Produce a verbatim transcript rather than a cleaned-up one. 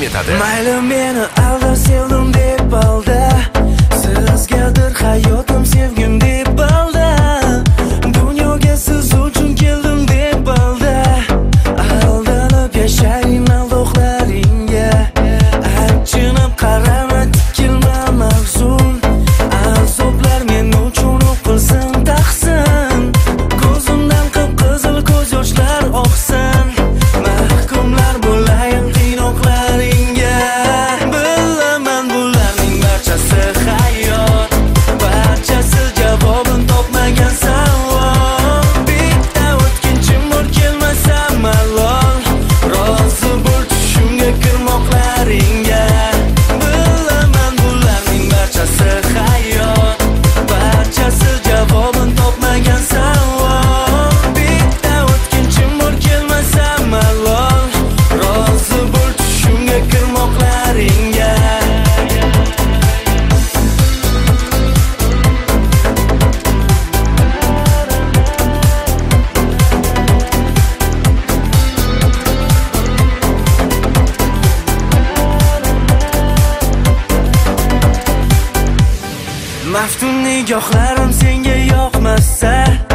taqdim etadi. Mayli meni aldab sevdim deb alda, sizgadir hayotim sevgim deb alda, dunyoga siz uchun keldim deb alda, aldanib yashaying aldoqlaringga, achinib qarama tikilma mahzun, azoblar men uchun o'qilsin taqsin, ko'zimdan qip-qizil ko'z yoshlar oqsin, mahkumlar bo'layin qiynoqlaringga. Bilaman bularning barchasi hayot, barchasi javobin topmagan savol, bitta o'tkinchim bor kelmasa malol, rozi bo'l tushimga kirmoqlaringga. Bilaman bularning barchasi hayot, barchasi javobin topmagan savol, bitta o'tkinchim bor kelmasa malol, rozi bo'l tushimga kirmoqlaringga. Maftun nigohlarim senga yoqmasa,